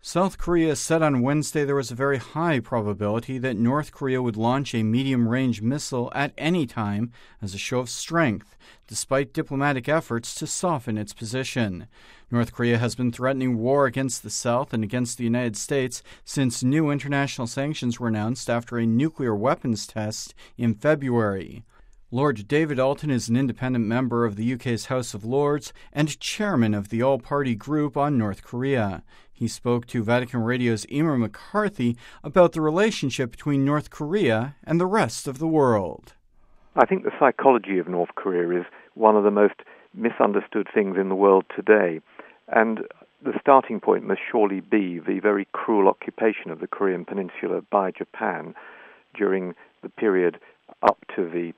South Korea said on Wednesday there was a very high probability that North Korea would launch a medium-range missile at any time as a show of strength, despite diplomatic efforts to soften its position. North Korea has been threatening war against the South and against the United States since new international sanctions were announced after a nuclear weapons test in February. Lord David Alton is an independent member of the UK's House of Lords and chairman of the all-party group on North Korea. He spoke to Vatican Radio's Emer McCarthy about the relationship between North Korea and the rest of the world. I think the psychology of North Korea is one of the most misunderstood things in the world today. And the starting point must surely be the very cruel occupation of the Korean Peninsula by Japan during the period up to the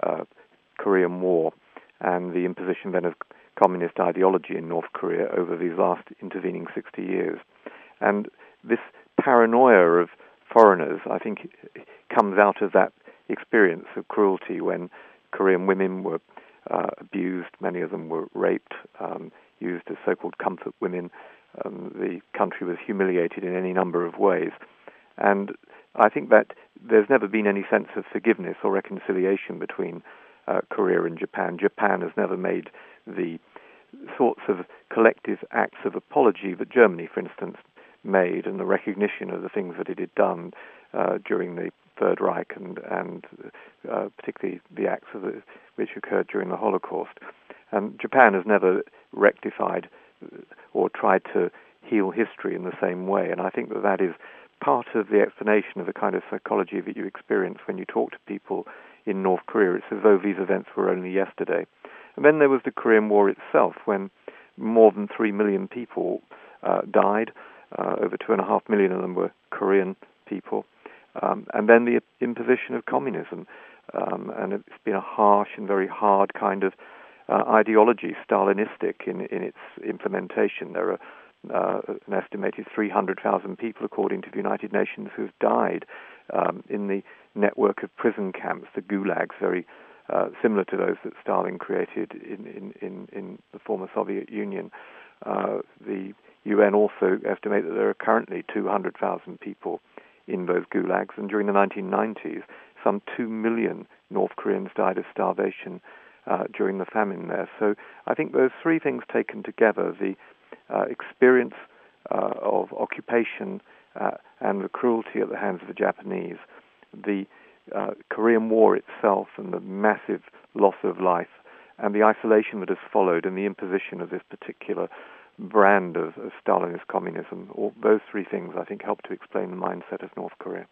Korean War and the imposition then of communist ideology in North Korea over these last intervening 60 years. And this paranoia of foreigners, I think, comes out of that experience of cruelty when Korean women were abused, many of them were raped, used as so-called comfort women. The country was humiliated in any number of ways. And I think that there's never been any sense of forgiveness or reconciliation between Korea and Japan. Japan has never made the sorts of collective acts of apology that Germany, for instance, made, and the recognition of the things that it had done during the Third Reich and particularly the acts which occurred during the Holocaust. And Japan has never rectified or tried to heal history in the same way, and I think that is part of the explanation of the kind of psychology that you experience when you talk to people in North Korea. It's as though these events were only yesterday. And then there was the Korean War itself, when more than 3 million people died. Over 2.5 million of them were Korean people. And then the imposition of communism. And it's been a harsh and very hard kind of ideology, Stalinistic in its implementation. There are an estimated 300,000 people, according to the United Nations, who have died in the network of prison camps, the gulags, very similar to those that Stalin created in the former Soviet Union. The UN also estimate that there are currently 200,000 people in those gulags, and during the 1990s, some 2 million North Koreans died of starvation during the famine there. So I think those three things taken together, the experience of occupation and the cruelty at the hands of the Japanese, the Korean War itself and the massive loss of life, and the isolation that has followed and the imposition of this particular brand of Stalinist communism, all those three things I think help to explain the mindset of North Korea.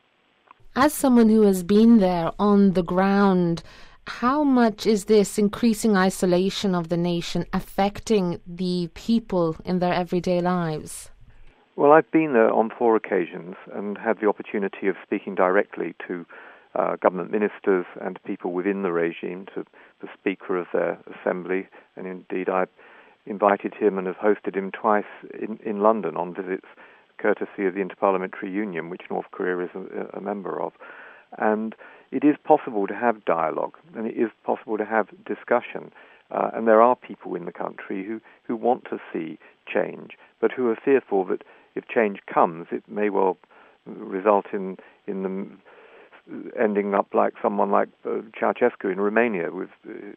As someone who has been there on the ground, how much is this increasing isolation of the nation affecting the people in their everyday lives? Well, I've been there on 4 occasions and had the opportunity of speaking directly to government ministers and people within the regime, to the Speaker of their assembly, and indeed I invited him and have hosted him twice in London on visits courtesy of the Interparliamentary Union, which North Korea is a member of. And it is possible to have dialogue, and it is possible to have discussion. And there are people in the country who want to see change, but who are fearful that if change comes, it may well result in them ending up like someone like Ceausescu in Romania, with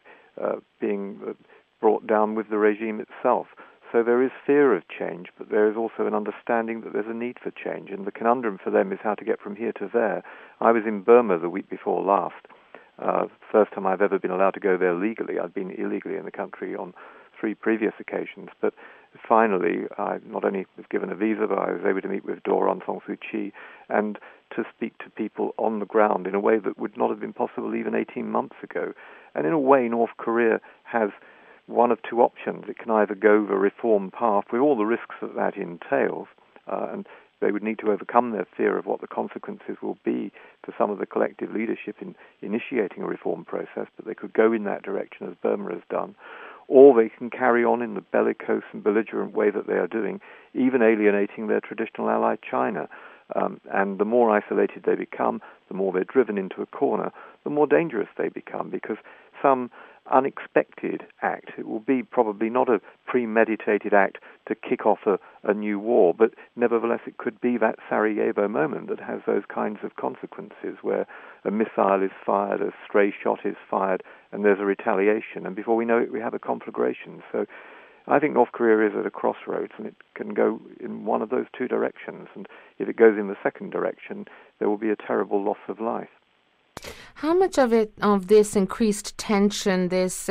being brought down with the regime itself. So there is fear of change, but there is also an understanding that there's a need for change, and the conundrum for them is how to get from here to there. I was in Burma the week before last. First time I've ever been allowed to go there legally. I'd been illegally in the country on 3 previous occasions, but finally I not only was given a visa, but I was able to meet with Daw Aung San Suu Kyi and to speak to people on the ground in a way that would not have been possible even 18 months ago. And in a way, North Korea has one of 2 options. It can either go the reform path with all the risks that entails, and they would need to overcome their fear of what the consequences will be for some of the collective leadership in initiating a reform process, but they could go in that direction as Burma has done, or they can carry on in the bellicose and belligerent way that they are doing, even alienating their traditional ally China. And the more isolated they become, the more they're driven into a corner, the more dangerous they become, because some unexpected act. It will be probably not a premeditated act to kick off a new war, but nevertheless it could be that Sarajevo moment that has those kinds of consequences where a missile is fired, a stray shot is fired, and there's a retaliation, and before we know it we have a conflagration. So I think North Korea is at a crossroads, and it can go in one of those two directions, and if it goes in the second direction, there will be a terrible loss of life. How much of this increased tension, this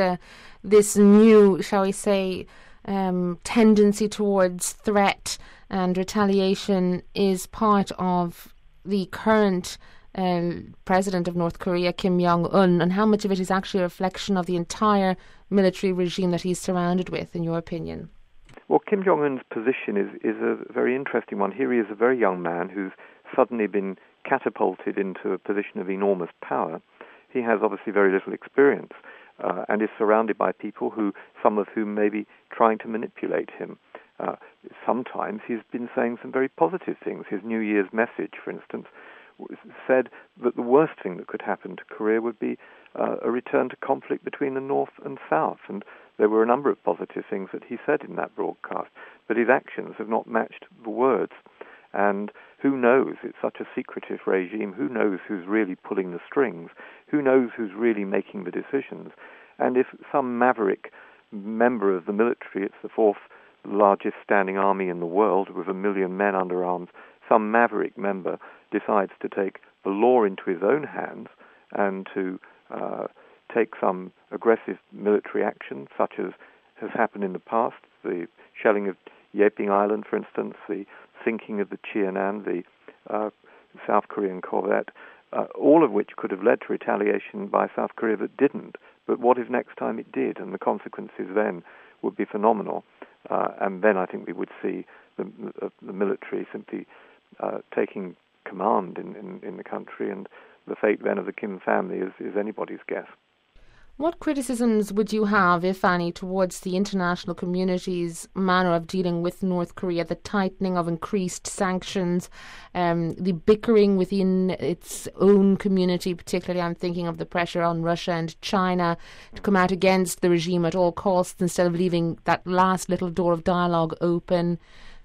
new, shall we say, tendency towards threat and retaliation is part of the current president of North Korea, Kim Jong-un, and how much of it is actually a reflection of the entire military regime that he's surrounded with, in your opinion? Well, Kim Jong-un's position is a very interesting one. Here he is a very young man who's suddenly been catapulted into a position of enormous power. He has obviously very little experience and is surrounded by people some of whom may be trying to manipulate him. Sometimes he's been saying some very positive things. His New Year's message, for instance, said that the worst thing that could happen to Korea would be a return to conflict between the North and South. And there were a number of positive things that he said in that broadcast, but his actions have not matched the words. And who knows? It's such a secretive regime. Who knows who's really pulling the strings? Who knows who's really making the decisions? And if some maverick member of the military, it's the fourth largest standing army in the world with 1 million men under arms, some maverick member decides to take the law into his own hands and to take some aggressive military action, such as has happened in the past, the shelling of Yeping Island, for instance, the sinking of the Cheonan, the South Korean corvette, all of which could have led to retaliation by South Korea but didn't. But what if next time it did? And the consequences then would be phenomenal. And then I think we would see the military simply taking command in the country, and the fate then of the Kim family is anybody's guess. What criticisms would you have, if any, towards the international community's manner of dealing with North Korea, the tightening of increased sanctions, the bickering within its own community, particularly I'm thinking of the pressure on Russia and China to come out against the regime at all costs instead of leaving that last little door of dialogue open?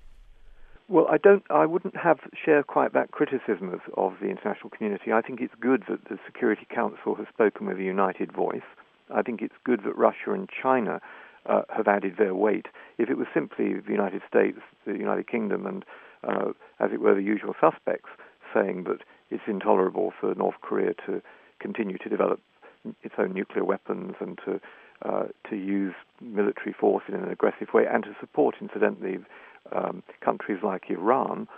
Well, I wouldn't share quite that criticism of the international community. I think it's good that the Security Council has spoken with a united voice. I think it's good that Russia and China have added their weight. If it was simply the United States, the United Kingdom, and, as it were, the usual suspects saying that it's intolerable for North Korea to continue to develop its own nuclear weapons and to use military force in an aggressive way and to support, incidentally, countries like Iran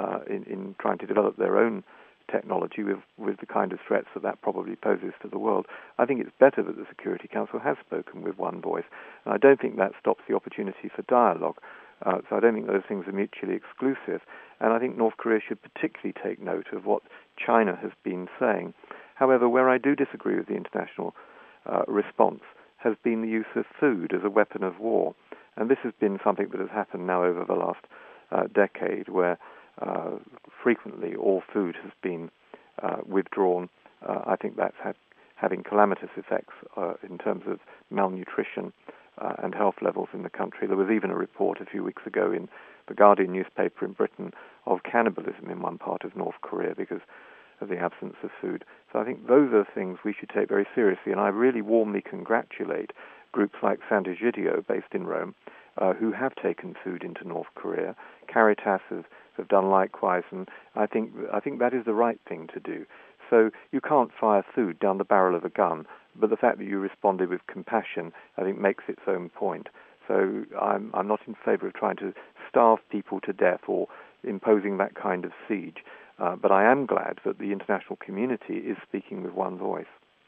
in trying to develop their own technology with the kind of threats that probably poses to the world. I think it's better that the Security Council has spoken with one voice, and I don't think that stops the opportunity for dialogue. So I don't think those things are mutually exclusive, and I think North Korea should particularly take note of what China has been saying. However, where I do disagree with the international response has been the use of food as a weapon of war. And this has been something that has happened now over the last decade, where frequently all food has been withdrawn. I think that's having calamitous effects in terms of malnutrition and health levels in the country. There was even a report a few weeks ago in the Guardian newspaper in Britain of cannibalism in one part of North Korea because of the absence of food. So I think those are things we should take very seriously, and I really warmly congratulate groups like Sant'Egidio, based in Rome, who have taken food into North Korea. Caritas have done likewise, and I think that is the right thing to do. So you can't fire food down the barrel of a gun, but the fact that you responded with compassion, I think, makes its own point. So I'm not in favor of trying to starve people to death or imposing that kind of siege, but I am glad that the international community is speaking with one voice.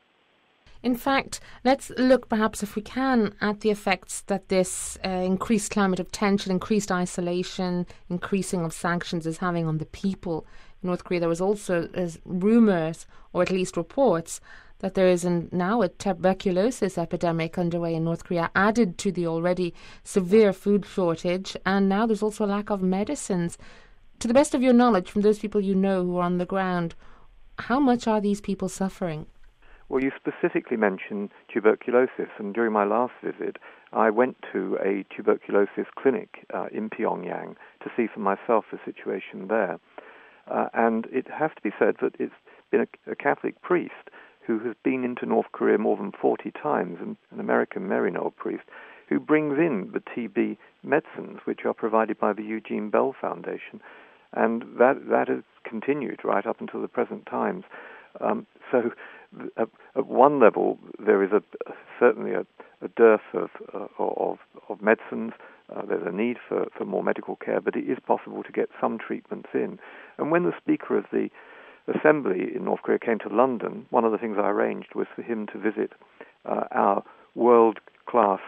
In fact, let's look perhaps, if we can, at the effects that this increased climate of tension, increased isolation, increasing of sanctions is having on the people in North Korea. There was also rumours, or at least reports, that there is now a tuberculosis epidemic underway in North Korea, added to the already severe food shortage, and now there's also a lack of medicines. To the best of your knowledge, from those people you know who are on the ground, how much are these people suffering? Well, you specifically mentioned tuberculosis, and during my last visit, I went to a tuberculosis clinic in Pyongyang to see for myself the situation there. And it has to be said that it's been a Catholic priest who has been into North Korea more than 40 times, an American Maryknoll priest, who brings in the TB medicines, which are provided by the Eugene Bell Foundation. And that has continued right up until the present times. So at one level, there is certainly a dearth of medicines. There's a need for more medical care, but it is possible to get some treatments in. And when the Speaker of the Assembly in North Korea came to London, one of the things I arranged was for him to visit our world-class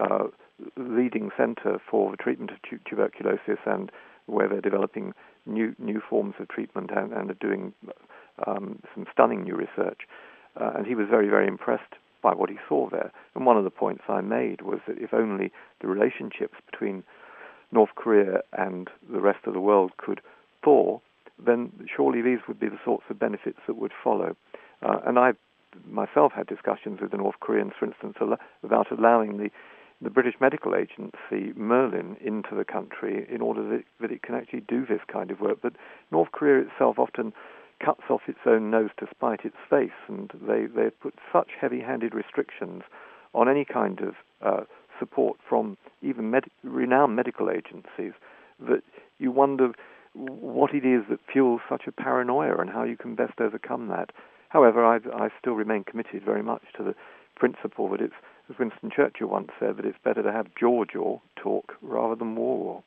leading center for the treatment of tuberculosis, and where they're developing new forms of treatment and are doing some stunning new research. And he was very, very impressed by what he saw there. And one of the points I made was that if only the relationships between North Korea and the rest of the world could thaw, then surely these would be the sorts of benefits that would follow. And I myself had discussions with the North Koreans, for instance, about allowing the British medical agency, Merlin, into the country in order that it can actually do this kind of work. But North Korea itself often cuts off its own nose to spite its face, and they put such heavy-handed restrictions on any kind of support from even renowned medical agencies that you wonder what it is that fuels such a paranoia and how you can best overcome that. However, I still remain committed very much to the principle that it's, as Winston Churchill once said, that it's better to have jaw talk rather than war.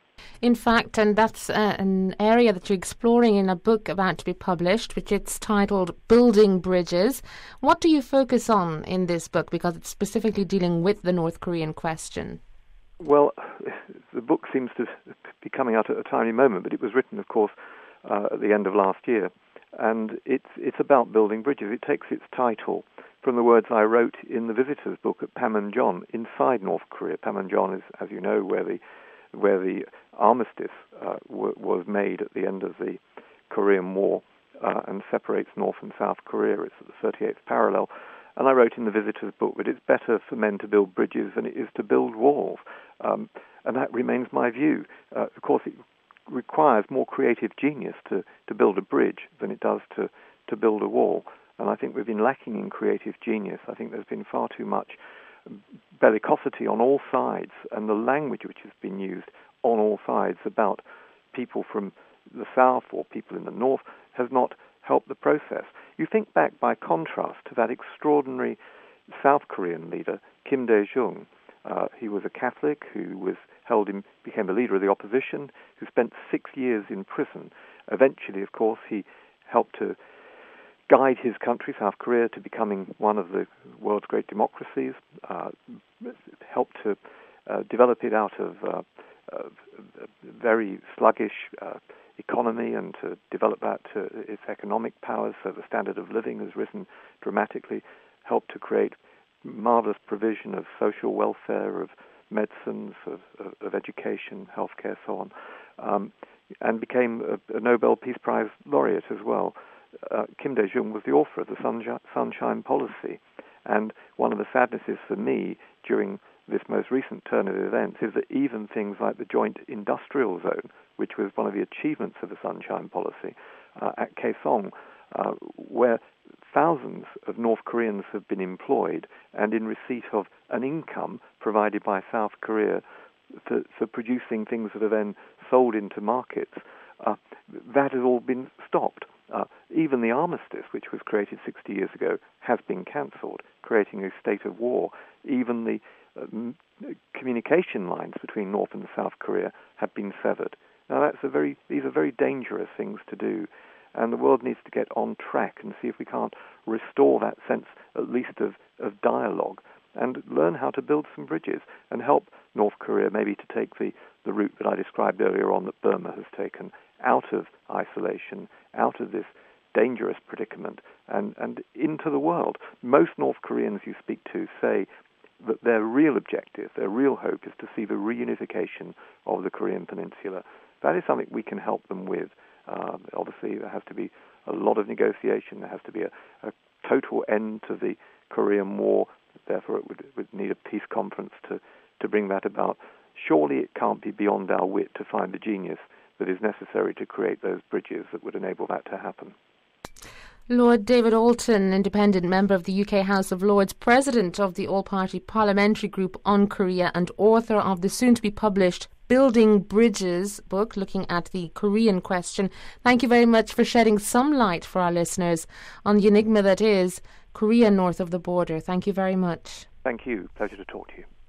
In fact, and that's an area that you're exploring in a book about to be published, which it's titled Building Bridges. What do you focus on in this book, because it's specifically dealing with the North Korean question? Well, the book seems to be coming out at a timely moment, but it was written, of course, at the end of last year. And it's about building bridges. It takes its title from the words I wrote in the visitor's book at Panmunjom inside North Korea. Panmunjom is, as you know, where the armistice was made at the end of the Korean War and separates North and South Korea. It's at the 38th parallel. And I wrote in the visitor's book that it's better for men to build bridges than it is to build walls. And that remains my view. Of course, it requires more creative genius to build a bridge than it does to build a wall. And I think we've been lacking in creative genius. I think there's been far too much bellicosity on all sides, and the language which has been used on all sides about people from the south or people in the north has not helped the process. You think back, by contrast, to that extraordinary South Korean leader, Kim Dae-jung. He was a Catholic who became the leader of the opposition, who spent 6 years in prison. Eventually, of course, he helped to guide his country, South Korea, to becoming one of the world's great democracies, helped to develop it out of a very sluggish economy and to develop that to its economic powers, so the standard of living has risen dramatically, helped to create marvelous provision of social welfare, of medicines, of education, healthcare, so on, and became a Nobel Peace Prize laureate as well. Kim Dae-jung was the author of the Sunshine Policy, and one of the sadnesses for me during this most recent turn of events is that even things like the Joint Industrial Zone, which was one of the achievements of the Sunshine Policy at Kaesong, where thousands of North Koreans have been employed and in receipt of an income provided by South Korea for producing things that are then sold into markets, that has all been stopped. Even the armistice, which was created 60 years ago, has been cancelled, creating a state of war. Even the communication lines between North and South Korea have been severed. Now, these are very dangerous things to do, and the world needs to get on track and see if we can't restore that sense, at least, of dialogue, and learn how to build some bridges and help North Korea maybe to take the route that I described earlier on that Burma has taken, out of isolation, out of this dangerous predicament, and into the world. Most North Koreans you speak to say that their real objective, their real hope, is to see the reunification of the Korean Peninsula. That is something we can help them with. Obviously, there has to be a lot of negotiation. There has to be a total end to the Korean War. Therefore, it would need a peace conference to bring that about. Surely it can't be beyond our wit to find the genius that is necessary to create those bridges that would enable that to happen. Lord David Alton, independent member of the UK House of Lords, president of the All-Party Parliamentary Group on Korea and author of the soon-to-be-published Building Bridges book looking at the Korean question. Thank you very much for shedding some light for our listeners on the enigma that is Korea north of the border. Thank you very much. Thank you. Pleasure to talk to you.